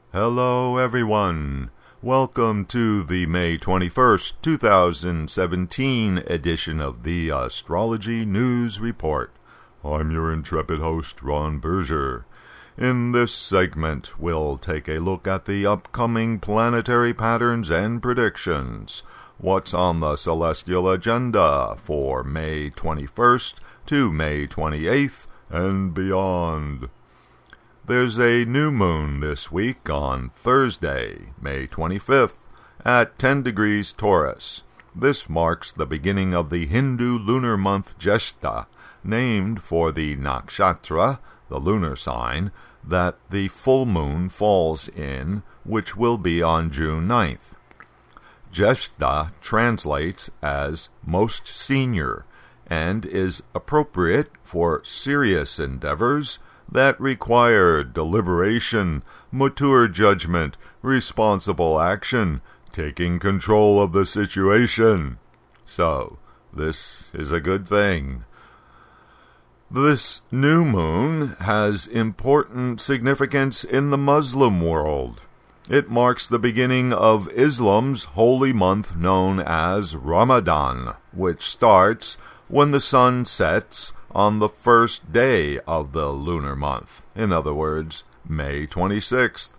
Hello, everyone. Welcome to the May 21st, 2017 edition of the Astrology News Report. I'm your intrepid host, Ron Berger. In this segment, we'll take a look at the upcoming planetary patterns and predictions. What's on the celestial agenda for May 21st to May 28th and beyond. There's a new moon this week on Thursday, May 25th, at 10 degrees Taurus. This marks the beginning of the Hindu lunar month Jyeshtha, named for the nakshatra, the lunar sign, that the full moon falls in, which will be on June 9th. Jyeshtha translates as most senior and is appropriate for serious endeavors that require deliberation, mature judgment, responsible action, taking control of the situation. So, this is a good thing. This new moon has important significance in the Muslim world. It marks the beginning of Islam's holy month known as Ramadan, which starts when the sun sets on the first day of the lunar month, in other words, May 26th.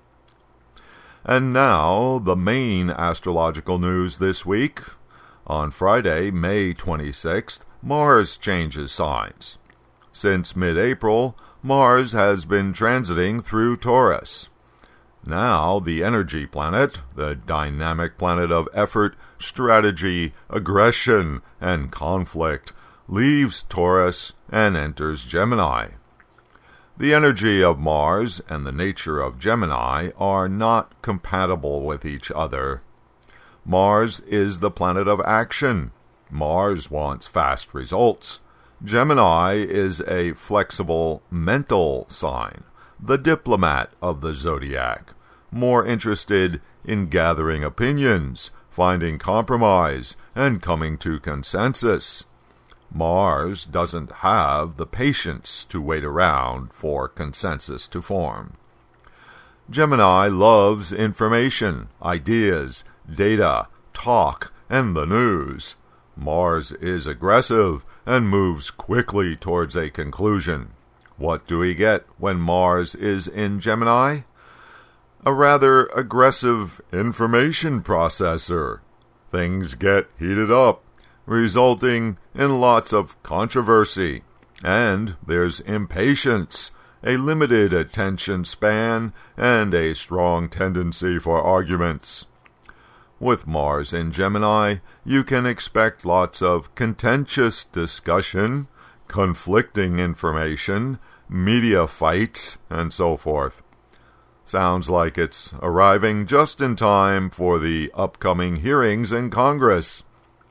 And now, the main astrological news this week. On Friday, May 26th, Mars changes signs. Since mid-April, Mars has been transiting through Taurus. Now, the energy planet, the dynamic planet of effort, strategy, aggression, and conflict, leaves Taurus and enters Gemini. The energy of Mars and the nature of Gemini are not compatible with each other. Mars is the planet of action. Mars wants fast results. Gemini is a flexible mental sign, the diplomat of the zodiac, more interested in gathering opinions, finding compromise, and coming to consensus. Mars doesn't have the patience to wait around for consensus to form. Gemini loves information, ideas, data, talk, and the news. Mars is aggressive and moves quickly towards a conclusion. What do we get when Mars is in Gemini? A rather aggressive information processor. Things get heated up, resulting in lots of controversy. And there's impatience, a limited attention span, and a strong tendency for arguments. With Mars in Gemini, you can expect lots of contentious discussion, conflicting information, media fights, and so forth. Sounds like it's arriving just in time for the upcoming hearings in Congress.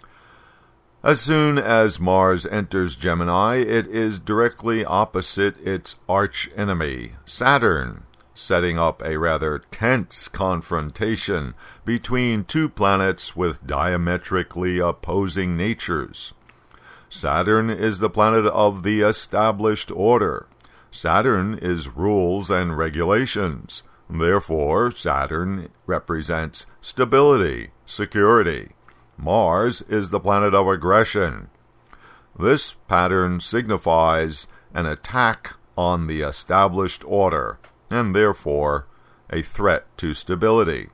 As soon as Mars enters Gemini, it is directly opposite its archenemy, Saturn, setting up a rather tense confrontation between two planets with diametrically opposing natures. Saturn is the planet of the established order. Saturn is rules and regulations. Therefore, Saturn represents stability, security. Mars is the planet of aggression. This pattern signifies an attack on the established order, and therefore a threat to stability.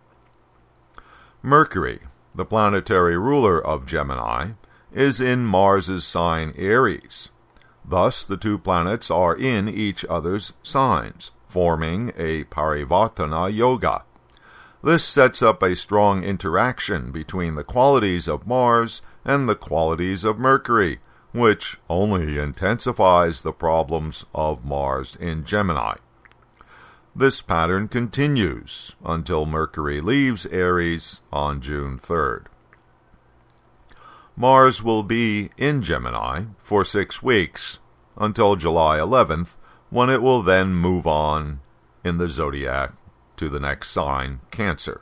Mercury, the planetary ruler of Gemini, is in Mars's sign Aries. Thus, the two planets are in each other's signs, forming a Parivartana Yoga. This sets up a strong interaction between the qualities of Mars and the qualities of Mercury, which only intensifies the problems of Mars in Gemini. This pattern continues until Mercury leaves Aries on June 3rd. Mars will be in Gemini for 6 weeks, until July 11th, when it will then move on in the zodiac to the next sign, Cancer.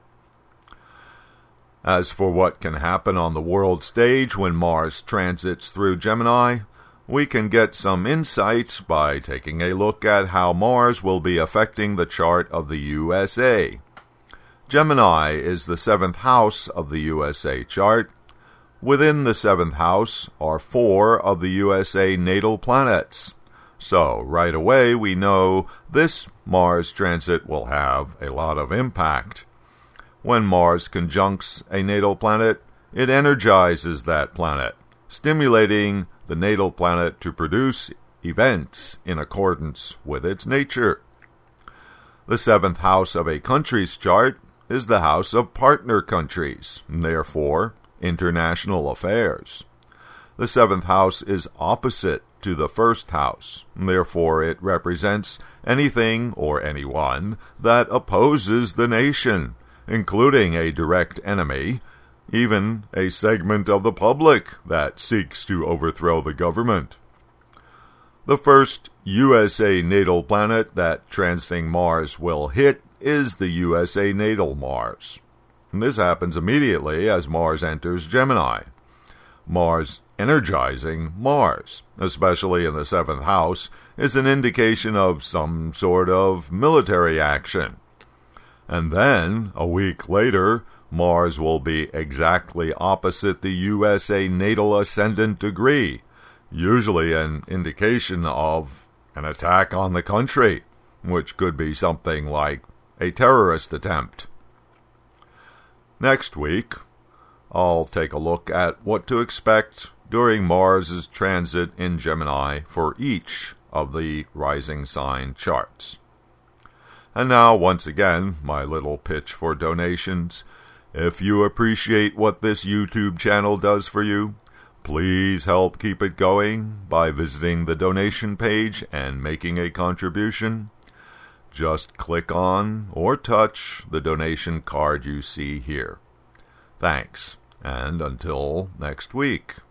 As for what can happen on the world stage when Mars transits through Gemini, we can get some insight by taking a look at how Mars will be affecting the chart of the USA. Gemini is the seventh house of the USA chart. Within the seventh house are 4 of the USA natal planets. So, right away, we know this Mars transit will have a lot of impact. When Mars conjuncts a natal planet, it energizes that planet, stimulating the natal planet to produce events in accordance with its nature. The seventh house of a country's chart is the house of partner countries, and therefore international affairs. The seventh house is opposite to the first house, and therefore it represents anything or anyone that opposes the nation, including a direct enemy, even a segment of the public that seeks to overthrow the government. The first USA natal planet that transiting Mars will hit is the USA natal Mars. And this happens immediately as Mars enters Gemini. Mars energizing Mars, especially in the seventh house, is an indication of some sort of military action. And then, a week later, Mars will be exactly opposite the USA natal ascendant degree, usually an indication of an attack on the country, which could be something like a terrorist attempt. Next week, I'll take a look at what to expect during Mars's transit in Gemini for each of the rising sign charts. And now, once again, my little pitch for donations. If you appreciate what this YouTube channel does for you, please help keep it going by visiting the donation page and making a contribution. Just click on or touch the donation card you see here. Thanks, and until next week.